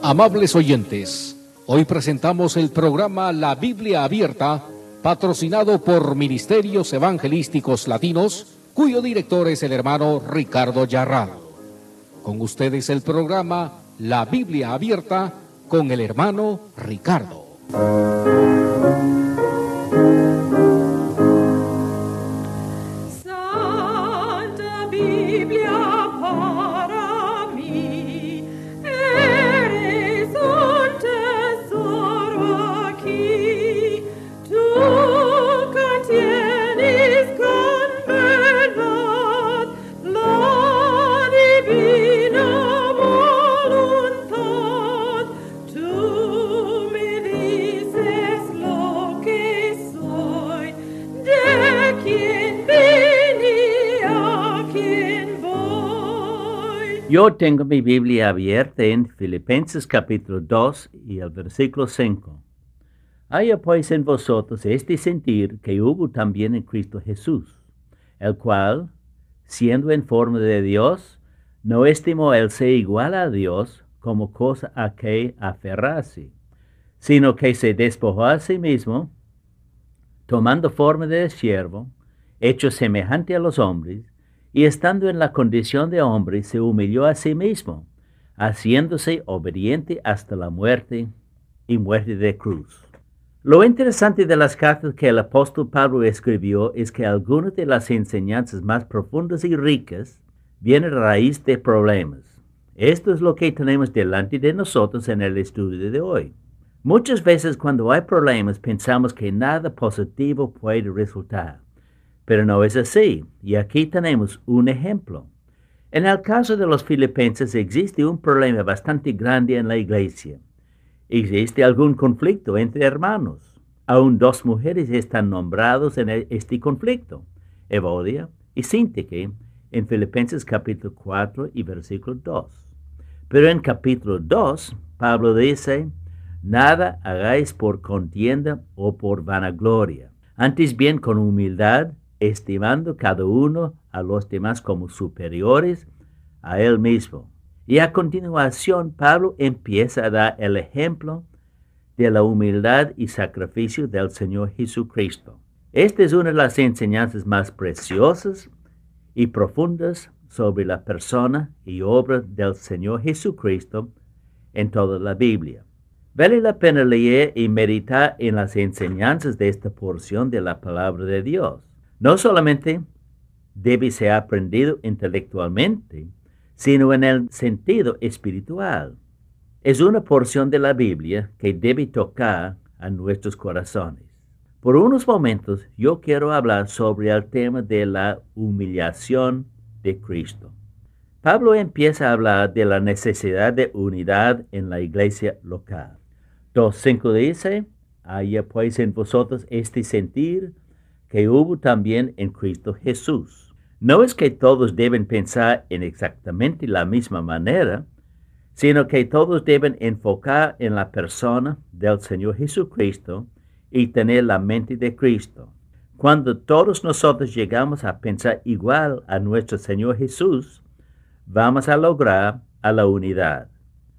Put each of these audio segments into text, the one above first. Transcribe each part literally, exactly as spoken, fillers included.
Amables oyentes, hoy presentamos el programa La Biblia Abierta, patrocinado por Ministerios Evangelísticos Latinos, cuyo director es el hermano Ricardo Yarrado. Con ustedes el programa La Biblia Abierta con el hermano Ricardo. Santa Biblia para mí, eres un tesoro aquí. Tú contienes con verdad la divina voluntad. Tú me dices lo que soy, de quién vine, a quién voy. Yo tengo mi Biblia abierta en Filipenses capítulo dos y el versículo cinco. Haya pues en vosotros este sentir que hubo también en Cristo Jesús, el cual, siendo en forma de Dios, no estimó el ser igual a Dios como cosa a que aferrarse, sino que se despojó a sí mismo, tomando forma de siervo, hecho semejante a los hombres, y estando en la condición de hombre, se humilló a sí mismo, haciéndose obediente hasta la muerte y muerte de cruz. Lo interesante de las cartas que el apóstol Pablo escribió es que algunas de las enseñanzas más profundas y ricas vienen a raíz de problemas. Esto es lo que tenemos delante de nosotros en el estudio de hoy. Muchas veces cuando hay problemas pensamos que nada positivo puede resultar, pero no es así, y aquí tenemos un ejemplo. En el caso de los filipenses existe un problema bastante grande en la iglesia. Existe algún conflicto entre hermanos. Aún dos mujeres están nombradas en este conflicto, Evodia y Síntique, en Filipenses capítulo cuatro y versículo dos. Pero en capítulo dos, Pablo dice, nada hagáis por contienda o por vanagloria, antes bien con humildad, estimando cada uno a los demás como superiores a él mismo. Y a continuación, Pablo empieza a dar el ejemplo de la humildad y sacrificio del Señor Jesucristo. Esta es una de las enseñanzas más preciosas y profundas sobre la persona y obra del Señor Jesucristo en toda la Biblia. Vale la pena leer y meditar en las enseñanzas de esta porción de la palabra de Dios. No solamente debe ser aprendido intelectualmente, sino en el sentido espiritual. Es una porción de la Biblia que debe tocar a nuestros corazones. Por unos momentos yo quiero hablar sobre el tema de la humillación de Cristo. Pablo empieza a hablar de la necesidad de unidad en la iglesia local. dos cinco dice, haya pues en vosotros este sentir que hubo también en Cristo Jesús. No es que todos deben pensar en exactamente la misma manera, sino que todos deben enfocar en la persona del Señor Jesucristo y tener la mente de Cristo. Cuando todos nosotros llegamos a pensar igual a nuestro Señor Jesús, vamos a lograr a la unidad.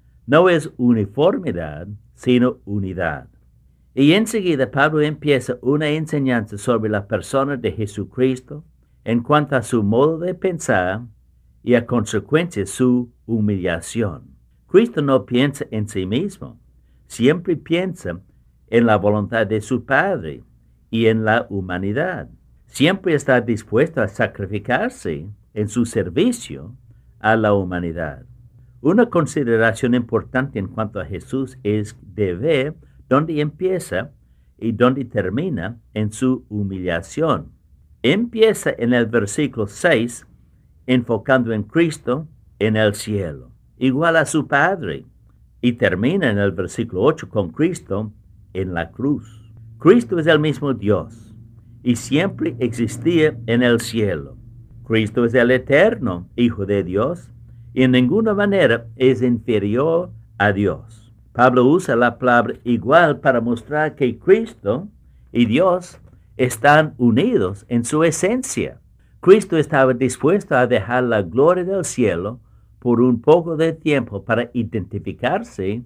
No es uniformidad, sino unidad. Y enseguida Pablo empieza una enseñanza sobre la persona de Jesucristo en cuanto a su modo de pensar y a consecuencia su humillación. Cristo no piensa en sí mismo, siempre piensa en la voluntad de su Padre y en la humanidad. Siempre está dispuesto a sacrificarse en su servicio a la humanidad. Una consideración importante en cuanto a Jesús es de ver dónde empieza y dónde termina en su humillación. Empieza en el versículo seis, enfocando en Cristo en el cielo, igual a su Padre, y termina en el versículo ocho con Cristo en la cruz. Cristo es el mismo Dios, y siempre existía en el cielo. Cristo es el eterno Hijo de Dios, y en ninguna manera es inferior a Dios. Pablo usa la palabra igual para mostrar que Cristo y Dios están unidos en su esencia. Cristo estaba dispuesto a dejar la gloria del cielo por un poco de tiempo para identificarse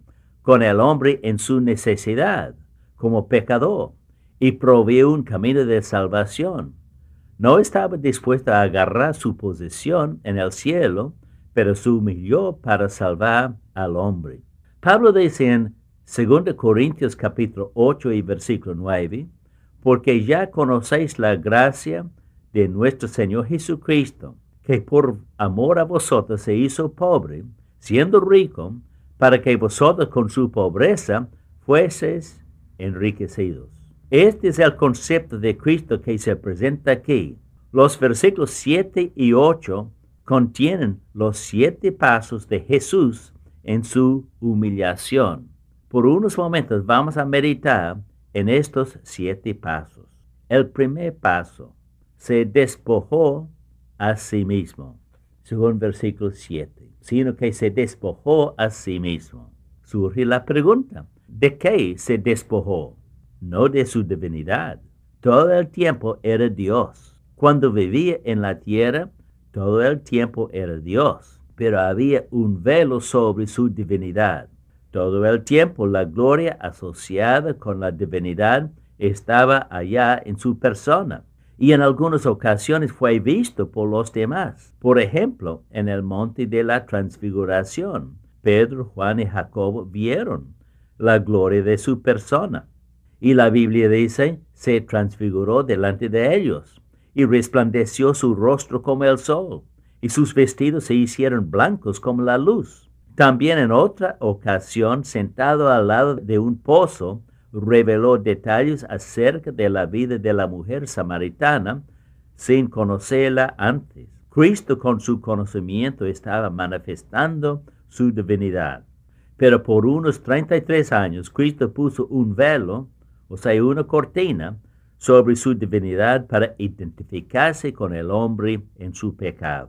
con el hombre en su necesidad, como pecador, y proveyó un camino de salvación. No estaba dispuesto a agarrar su posición en el cielo, pero se humilló para salvar al hombre. Pablo dice en dos Corintios capítulo ocho y versículo nueve, porque ya conocéis la gracia de nuestro Señor Jesucristo, que por amor a vosotros se hizo pobre, siendo rico, para que vosotros con su pobreza fueseis enriquecidos. Este es el concepto de Cristo que se presenta aquí. Los versículos siete y ocho contienen los siete pasos de Jesús en su humillación. Por unos momentos vamos a meditar en estos siete pasos. El primer paso, se despojó a sí mismo, según versículo siete, sino que se despojó a sí mismo. Surge la pregunta, ¿de qué se despojó? No de su divinidad. Todo el tiempo era Dios. Cuando vivía en la tierra, todo el tiempo era Dios, pero había un velo sobre su divinidad. Todo el tiempo la gloria asociada con la divinidad estaba allá en su persona, y en algunas ocasiones fue visto por los demás. Por ejemplo, en el monte de la transfiguración, Pedro, Juan y Jacobo vieron la gloria de su persona. Y la Biblia dice, se transfiguró delante de ellos, y resplandeció su rostro como el sol, y sus vestidos se hicieron blancos como la luz. También en otra ocasión, sentado al lado de un pozo, reveló detalles acerca de la vida de la mujer samaritana sin conocerla antes. Cristo con su conocimiento estaba manifestando su divinidad. Pero por unos treinta y tres años, Cristo puso un velo, o sea, una cortina, sobre su divinidad para identificarse con el hombre en su pecado.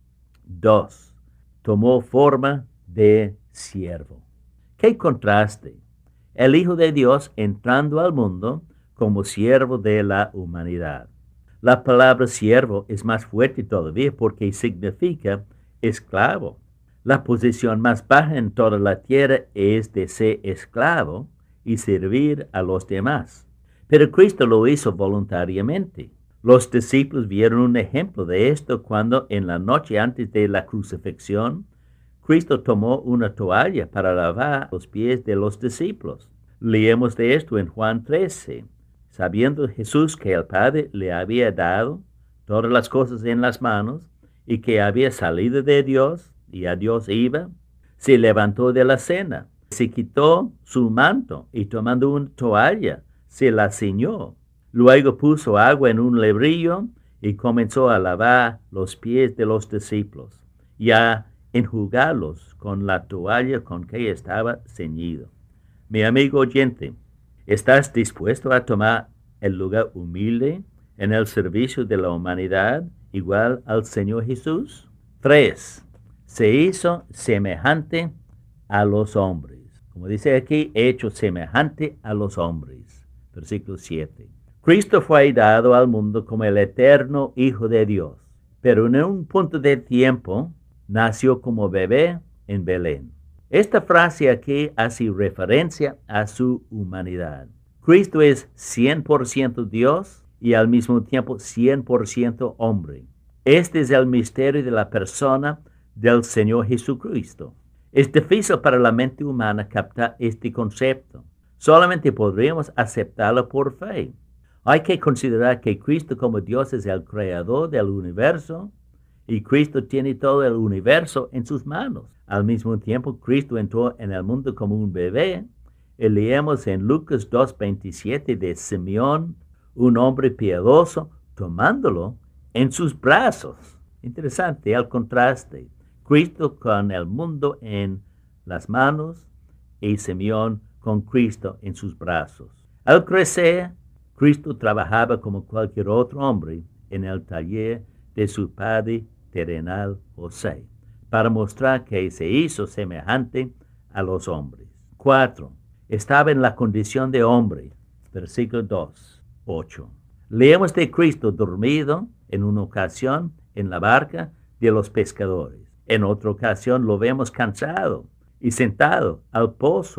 Dos, tomó forma de siervo. ¡Qué contraste! El Hijo de Dios entrando al mundo como siervo de la humanidad. La palabra siervo es más fuerte todavía porque significa esclavo. La posición más baja en toda la tierra es de ser esclavo y servir a los demás. Pero Cristo lo hizo voluntariamente. Los discípulos vieron un ejemplo de esto cuando en la noche antes de la crucifixión, Cristo tomó una toalla para lavar los pies de los discípulos. Leemos de esto en Juan trece. Sabiendo Jesús que el Padre le había dado todas las cosas en las manos y que había salido de Dios y a Dios iba, se levantó de la cena, se quitó su manto y tomando una toalla, se la ciñó. Luego puso agua en un lebrillo y comenzó a lavar los pies de los discípulos y a enjugarlos con la toalla con que estaba ceñido. Mi amigo oyente, ¿estás dispuesto a tomar el lugar humilde en el servicio de la humanidad igual al Señor Jesús? Tres, se hizo semejante a los hombres. Como dice aquí, hecho semejante a los hombres. Versículo siete. Cristo fue dado al mundo como el eterno Hijo de Dios, pero en un punto de tiempo nació como bebé en Belén. Esta frase aquí hace referencia a su humanidad. Cristo es cien por ciento Dios y al mismo tiempo cien por ciento hombre. Este es el misterio de la persona del Señor Jesucristo. Es difícil para la mente humana captar este concepto. Solamente podríamos aceptarlo por fe. Hay que considerar que Cristo como Dios es el creador del universo y Cristo tiene todo el universo en sus manos. Al mismo tiempo, Cristo entró en el mundo como un bebé. Y leemos en Lucas dos veintisiete de Simeón, un hombre piadoso, tomándolo en sus brazos. Interesante el contraste. Cristo con el mundo en las manos y Simeón con Cristo en sus brazos. Al crecer, Cristo trabajaba como cualquier otro hombre en el taller de su padre terrenal José, para mostrar que se hizo semejante a los hombres. Cuatro. Estaba en la condición de hombre. Versículo dos, ocho. Leemos de Cristo dormido en una ocasión en la barca de los pescadores. En otra ocasión lo vemos cansado y sentado al pozo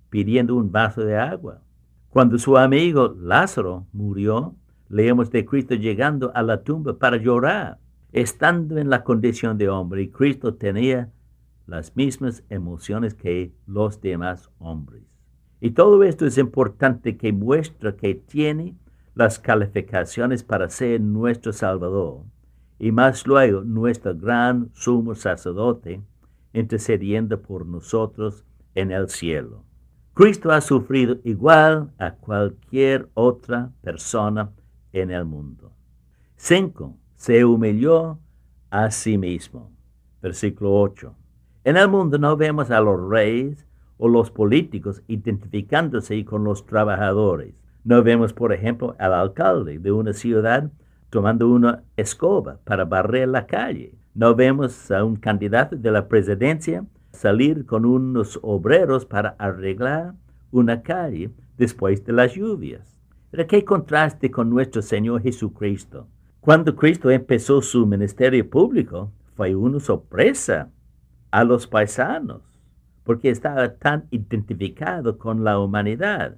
pidiendo un vaso de agua. Cuando su amigo Lázaro murió, leemos de Cristo llegando a la tumba para llorar, estando en la condición de hombre, y Cristo tenía las mismas emociones que los demás hombres. Y todo esto es importante, que muestra que tiene las calificaciones para ser nuestro Salvador, y más luego nuestro gran sumo sacerdote, intercediendo por nosotros en el cielo. Cristo ha sufrido igual a cualquier otra persona en el mundo. cinco. Se humilló a sí mismo. Versículo ocho. En el mundo no vemos a los reyes o los políticos identificándose con los trabajadores. No vemos, por ejemplo, al alcalde de una ciudad tomando una escoba para barrer la calle. No vemos a un candidato de la presidencia salir con unos obreros para arreglar una calle después de las lluvias. Pero qué contraste con nuestro Señor Jesucristo. Cuando Cristo empezó su ministerio público, fue una sorpresa a los paisanos, porque estaba tan identificado con la humanidad.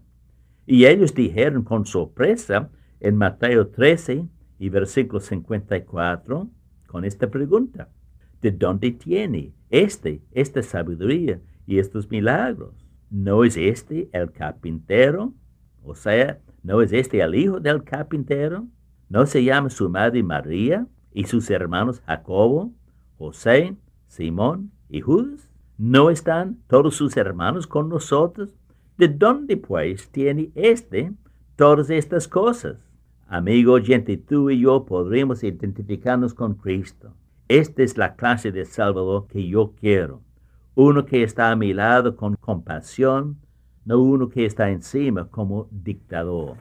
Y ellos dijeron con sorpresa en Mateo trece y versículo cincuenta y cuatro, con esta pregunta: ¿de dónde tiene este, esta sabiduría y estos milagros? ¿No es este el carpintero? O sea, ¿no es este el hijo del carpintero? ¿No se llama su madre María y sus hermanos Jacobo, José, Simón y Judas? ¿No están todos sus hermanos con nosotros? ¿De dónde, pues, tiene éste todas estas cosas? Amigo oyente, tú y yo podremos identificarnos con Cristo. Esta es la clase de Salvador que yo quiero. Uno que está a mi lado con compasión, no uno que está encima como dictador.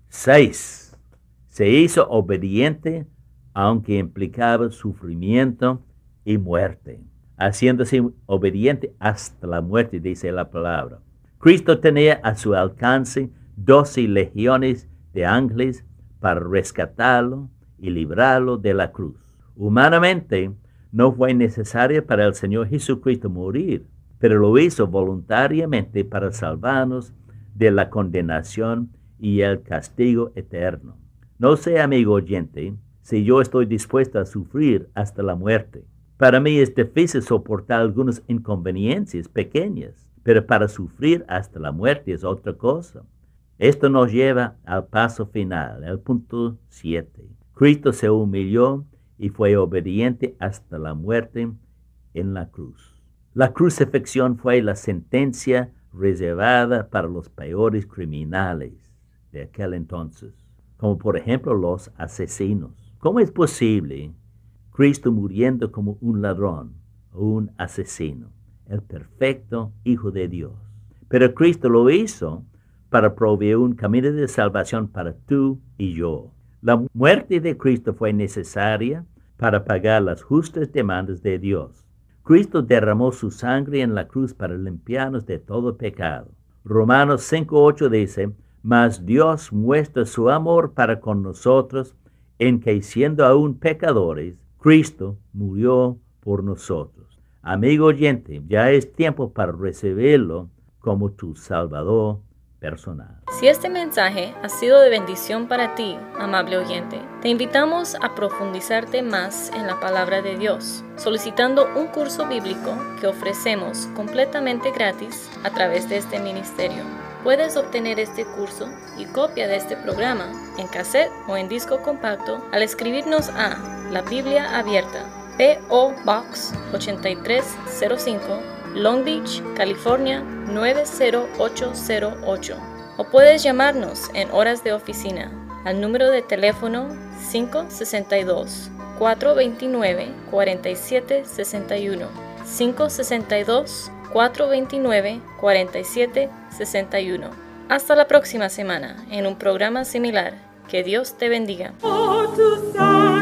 seis. Se hizo obediente, aunque implicaba sufrimiento y muerte. Haciéndose obediente hasta la muerte, dice la palabra. Cristo tenía a su alcance doce legiones de ángeles para rescatarlo y librarlo de la cruz. Humanamente, no fue necesario para el Señor Jesucristo morir, pero lo hizo voluntariamente para salvarnos de la condenación y el castigo eterno. No sé, amigo oyente, si yo estoy dispuesto a sufrir hasta la muerte. Para mí es difícil soportar algunas inconveniencias pequeñas, pero para sufrir hasta la muerte es otra cosa. Esto nos lleva al paso final, el punto siete. Cristo se humilló y fue obediente hasta la muerte en la cruz. La crucifixión fue la sentencia reservada para los peores criminales de aquel entonces, como por ejemplo los asesinos. ¿Cómo es posible Cristo muriendo como un ladrón o un asesino, el perfecto Hijo de Dios? Pero Cristo lo hizo para proveer un camino de salvación para tú y yo. La muerte de Cristo fue necesaria para pagar las justas demandas de Dios. Cristo derramó su sangre en la cruz para limpiarnos de todo pecado. Romanos cinco ocho dice: mas Dios muestra su amor para con nosotros, en que siendo aún pecadores, Cristo murió por nosotros. Amigo oyente, ya es tiempo para recibirlo como tu Salvador personal. Si este mensaje ha sido de bendición para ti, amable oyente, te invitamos a profundizarte más en la palabra de Dios, solicitando un curso bíblico que ofrecemos completamente gratis a través de este ministerio. Puedes obtener este curso y copia de este programa en cassette o en disco compacto al escribirnos a La Biblia Abierta, P O Box ochenta y tres cero cinco, Long Beach, California nueve cero ocho cero ocho. O puedes llamarnos en horas de oficina al número de teléfono cinco seis dos, cuatro dos nueve, cuatro siete seis uno, cinco seis dos, cuatro dos nueve, cuatro siete seis uno. Hasta la próxima semana en un programa similar. Que Dios te bendiga. Oh, tu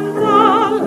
santa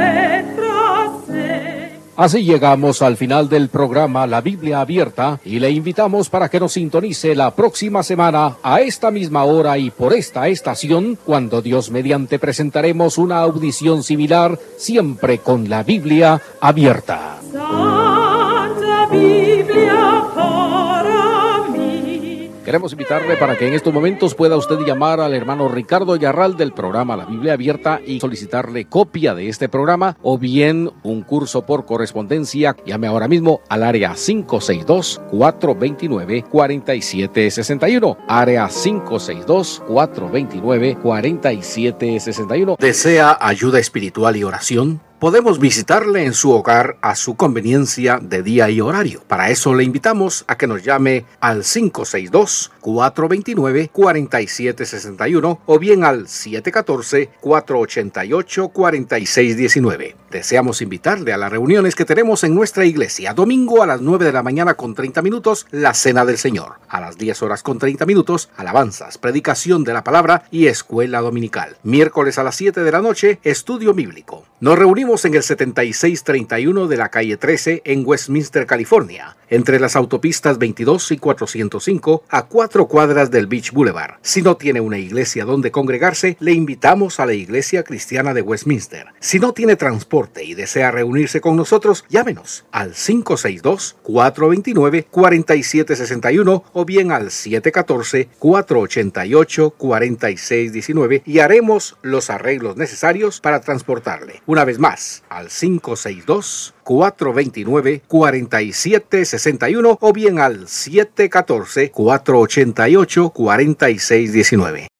letra sé. Así llegamos al final del programa La Biblia Abierta y le invitamos para que nos sintonice la próxima semana a esta misma hora y por esta estación, cuando Dios mediante presentaremos una audición similar, siempre con la Biblia abierta. Santa Biblia para mí, Queremos invitarle para que en estos momentos pueda usted llamar al hermano Ricardo Yarral del programa La Biblia Abierta y solicitarle copia de este programa o bien un curso por correspondencia. Llame ahora mismo al área cinco seis dos, cuatro dos nueve, cuatro siete seis uno. Área cinco seis dos, cuatro dos nueve, cuatro siete seis uno. ¿Desea ayuda espiritual y oración? Podemos visitarle en su hogar a su conveniencia de día y horario. Para eso le invitamos a que nos llame al cinco seis dos, cuatro dos nueve, cuatro siete seis uno o bien al siete uno cuatro, cuatro ocho ocho, cuatro seis uno nueve. Deseamos invitarle a las reuniones que tenemos en nuestra iglesia. Domingo a las nueve de la mañana con treinta minutos, la Cena del Señor. A las diez horas con treinta minutos, alabanzas, predicación de la palabra y escuela dominical. Miércoles a las siete de la noche, estudio bíblico. Nos reunimos en el setenta y seis treinta y uno de la calle trece en Westminster, California, entre las autopistas veintidós y cuatrocientos cinco a cuatro cuadras del Beach Boulevard. Si no tiene una iglesia donde congregarse, le invitamos a la Iglesia Cristiana de Westminster. Si no tiene transporte y desea reunirse con nosotros, llámenos al cinco seis dos, cuatro dos nueve, cuatro siete seis uno o bien al siete uno cuatro, cuatro ocho ocho, cuatro seis uno nueve y haremos los arreglos necesarios para transportarle. Una vez más, al cinco seis dos, cuatro dos nueve, cuatro siete seis uno o bien al siete uno cuatro, cuatro ocho ocho, cuatro seis uno nueve.